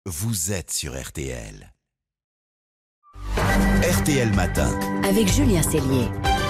vous êtes sur RTL. RTL Matin. Avec Julien Cellier.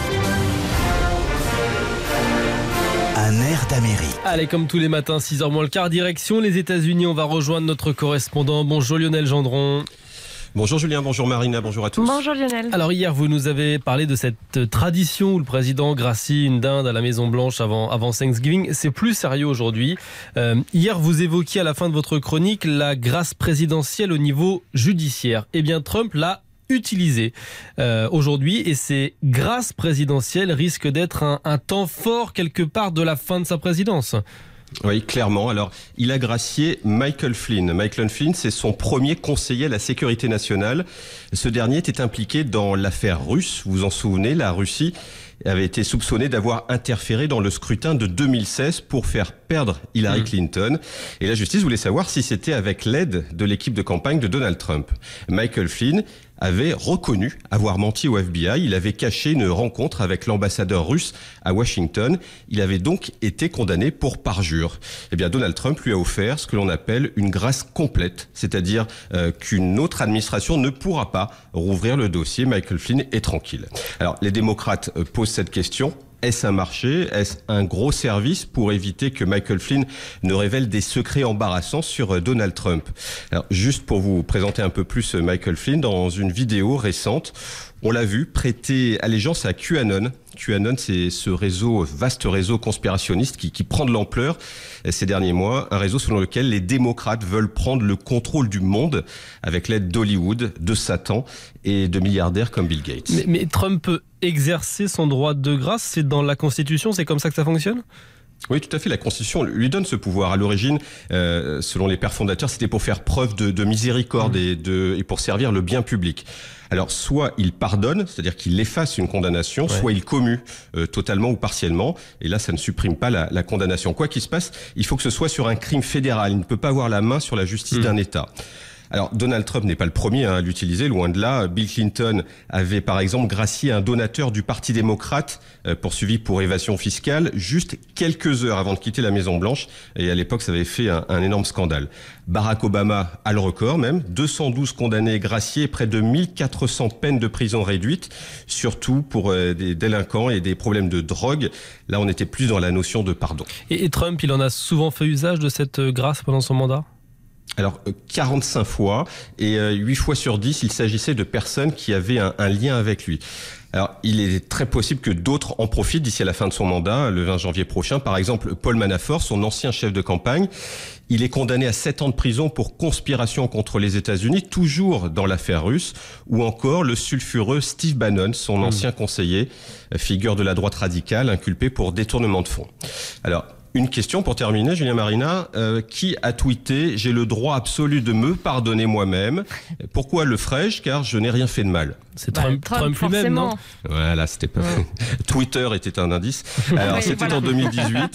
Un air d'Amérique. Allez, comme tous les matins, 6h moins le quart, direction les États-Unis. On va rejoindre notre correspondant. Bonjour Lionel Gendron. Bonjour Julien, bonjour Marina, bonjour à tous. Bonjour Lionel. Alors hier, vous nous avez parlé de cette tradition où le président gracie une dinde à la Maison Blanche avant Thanksgiving. C'est plus sérieux aujourd'hui. Hier, vous évoquiez à la fin de votre chronique la grâce présidentielle au niveau judiciaire. Eh bien, Trump l'a utilisé aujourd'hui et ces grâces présidentielles risquent d'être un temps fort quelque part de la fin de sa présidence. Oui, clairement. Alors, il a gracié Michael Flynn. Michael Flynn, c'est son premier conseiller à la sécurité nationale. Ce dernier était impliqué dans l'affaire russe. Vous vous en souvenez, la Russie avait été soupçonnée d'avoir interféré dans le scrutin de 2016 pour faire perdre Hillary Clinton. Et la justice voulait savoir si c'était avec l'aide de l'équipe de campagne de Donald Trump. Michael Flynn avait reconnu avoir menti au FBI. Il avait caché une rencontre avec l'ambassadeur russe à Washington. Il avait donc été condamné pour parjure. Eh bien, Donald Trump lui a offert ce que l'on appelle une grâce complète, c'est-à-dire qu'une autre administration ne pourra pas rouvrir le dossier. Michael Flynn est tranquille. Alors, les démocrates posent cette question. Est-ce un marché? Est-ce un gros service pour éviter que Michael Flynn ne révèle des secrets embarrassants sur Donald Trump? Alors, juste pour vous présenter un peu plus Michael Flynn, dans une vidéo récente, on l'a vu prêter allégeance à QAnon. QAnon, c'est ce vaste réseau conspirationniste qui prend de l'ampleur ces derniers mois. Un réseau selon lequel les démocrates veulent prendre le contrôle du monde avec l'aide d'Hollywood, de Satan et de milliardaires comme Bill Gates. Mais Trump peut exercer son droit de grâce, c'est dans la Constitution, c'est comme ça que ça fonctionne ? Oui, tout à fait. La Constitution lui donne ce pouvoir. À l'origine, selon les pères fondateurs, c'était pour faire preuve de miséricorde et pour servir le bien public. Alors, soit il pardonne, c'est-à-dire qu'il efface une condamnation, soit il commue totalement ou partiellement. Et là, ça ne supprime pas la condamnation. Quoi qu'il se passe, il faut que ce soit sur un crime fédéral. Il ne peut pas avoir la main sur la justice d'un État. Alors, Donald Trump n'est pas le premier à l'utiliser, loin de là. Bill Clinton avait, par exemple, gracié un donateur du Parti démocrate poursuivi pour évasion fiscale juste quelques heures avant de quitter la Maison-Blanche. Et à l'époque, ça avait fait un énorme scandale. Barack Obama a le record même. 212 condamnés graciés, près de 1400 peines de prison réduites, surtout pour des délinquants et des problèmes de drogue. Là, on était plus dans la notion de pardon. Et Trump, il en a souvent fait usage de cette grâce pendant son mandat ? Alors, 45 fois, et 8 fois sur 10, il s'agissait de personnes qui avaient un lien avec lui. Alors, il est très possible que d'autres en profitent d'ici à la fin de son mandat, le 20 janvier prochain. Par exemple, Paul Manafort, son ancien chef de campagne, il est condamné à 7 ans de prison pour conspiration contre les États-Unis, toujours dans l'affaire russe. Ou encore le sulfureux Steve Bannon, son ancien conseiller, figure de la droite radicale, inculpé pour détournement de fonds. Alors, une question pour terminer, Julien Marina. Qui a tweeté « J'ai le droit absolu de me pardonner moi-même ». Pourquoi le ferais-je? Car je n'ai rien fait de mal. C'est Trump lui-même, non? Voilà, c'était pas... Twitter était un indice. Alors, c'était en 2018.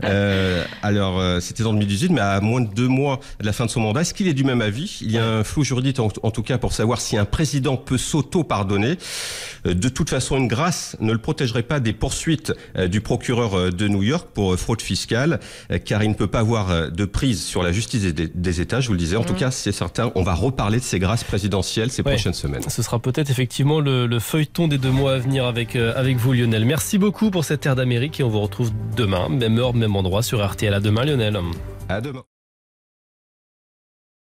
C'était en 2018, mais à moins de 2 mois de la fin de son mandat. Est-ce qu'il est du même avis? Il y a un flou juridique, en tout cas, pour savoir si un président peut s'auto-pardonner. De toute façon, une grâce ne le protégerait pas des poursuites du procureur de New York pour fraude fiscale, car il ne peut pas avoir de prise sur la justice des États, je vous le disais. En tout cas, c'est certain, on va reparler de ces grâces présidentielles ces prochaines semaines. Ce sera peut-être effectivement le feuilleton des 2 mois à venir avec vous, Lionel. Merci beaucoup pour cette air d'Amérique et on vous retrouve demain, même heure, même endroit sur RTL. À demain, Lionel. À demain.